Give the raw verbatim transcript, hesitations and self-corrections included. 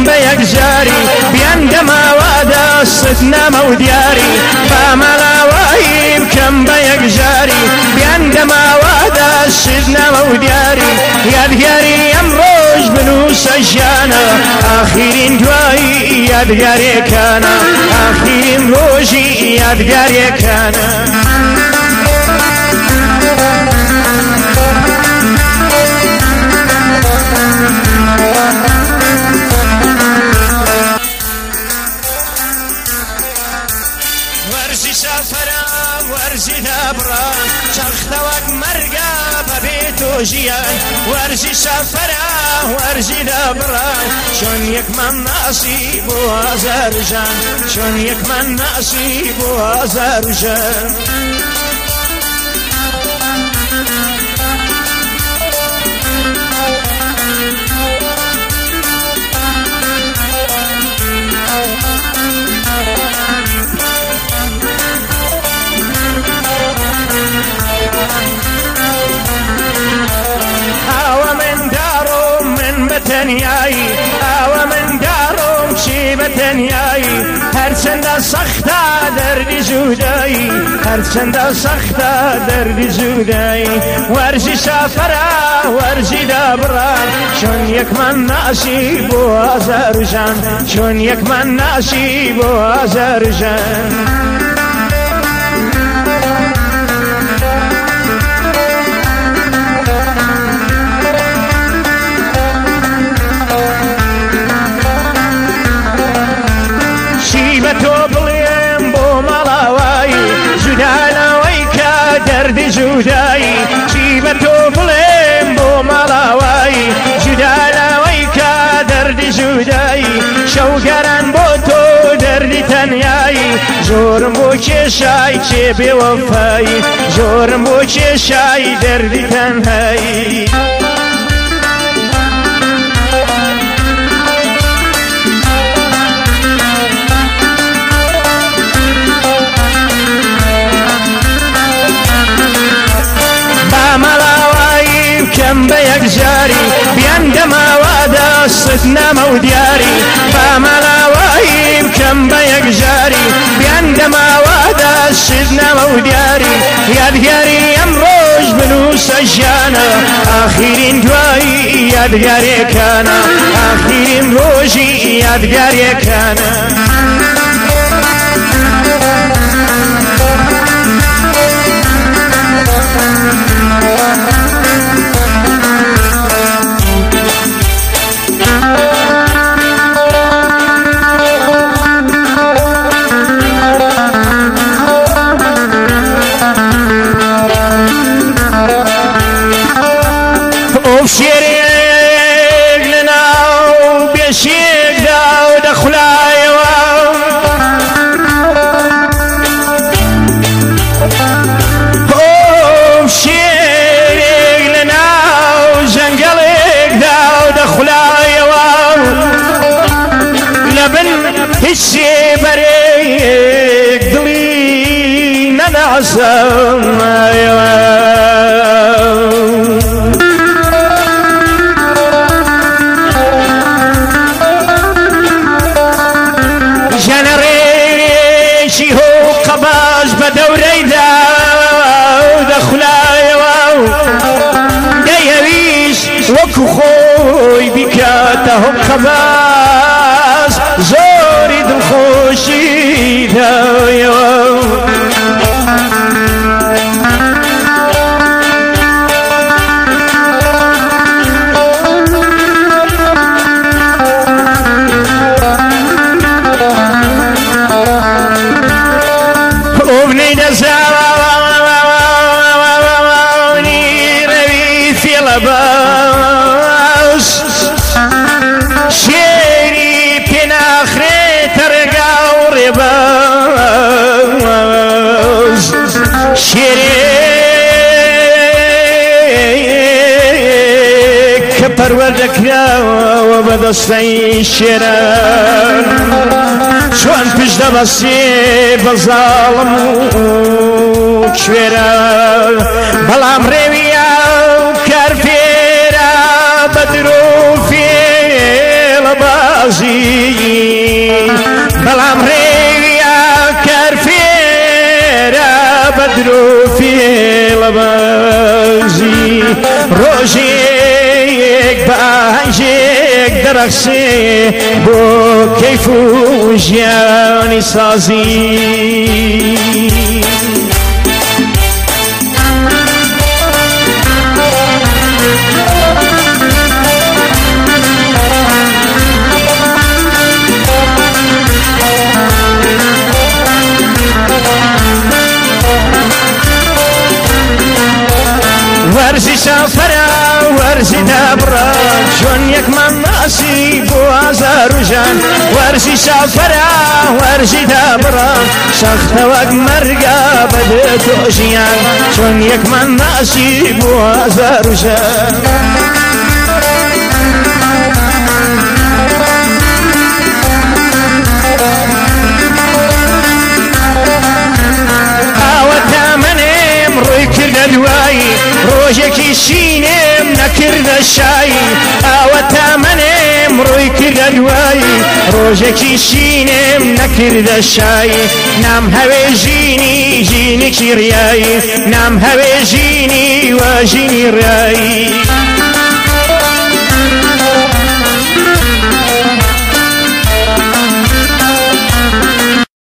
بيكجاري بيندما وادا صدنا مودياري باملاوي بكم بيكجاري بيندما وادا صدنا مودياري يا دياري امروج بنوس اجانا اخيرين دواي يا دياري كان اخيرين روجي يا دياري كان ورزي سافرا ورزي دابرا شرختوك مرقا ببيتو جيان ورزي سافرا ورزي دابرا شون يكمن نصيب وازرجان شون يكمن نصيب وازرجان بتنياي او من دارم شي بتنياي هر چند سخته دردی جودایی هر چند سخته دردی جودایی ورزی سافره ورزی دبران چون یک من نصیب و آذرجان چون یک من نصیب و آذرجان دردی جودایی جیبتو بلیم بو ملاوایی جدالاوی که دردی جودایی شوگران بو تو دردی تنیایی زورم بو چشای چه بی وفایی زورم بو چشای دردی تنهایی كم بيكجاري بيندما وادا صدنا مودياري باملاوي كم بيكجاري بيندما وادا صدنا مودياري يا دياري امروج بنوس اجانا اخيرين دواي يا دياري كان اخيرين روجي يا دياري كان شيريك لنا وبيشيك دا ودخلاي وبشيريك لنا وزنقليك دا ودخلاي لبن هشي بريك دلي ننعسم بدوري ذا ودخلاي واو ديويش وكو خوي بكاته خباز زوري دخوشي ذا يواو باس شيري بنا خري ترقى ورباس شيري كبر ودكنا وبدستي الشرار شوان بجد بسي بظالم وكشويرا بلام ريويا وكارفيرا بدرو في لباس سازی بەڵام ڕێیا کارفێرە بەدرۆ فێڵەبەزی ڕۆژێک بەهەنجێک دەرەخسێ بۆ کەیف و ژیانی سازی وەرزی سافرە وەرزی دابڕە چۆن یەکمان ناسی بۆ ئازار و ژان وەرزی سافرە وەرزی دابڕە سەختە وەک مەرگە بەدێ تۆ ژیان چۆن یەکمان ناسی بۆ ئازار و ژان ڕۆی کردە دوایی ڕۆژێکی شینێم نەکردە شایی ئاوە تامەنێم ڕۆی کردە دوایی ڕۆژێکی شینێم نەکردە شایی نام هەوێ ژینی ژینێکی ڕیایی نام هەوێ ژینی وە ژینی ڕایی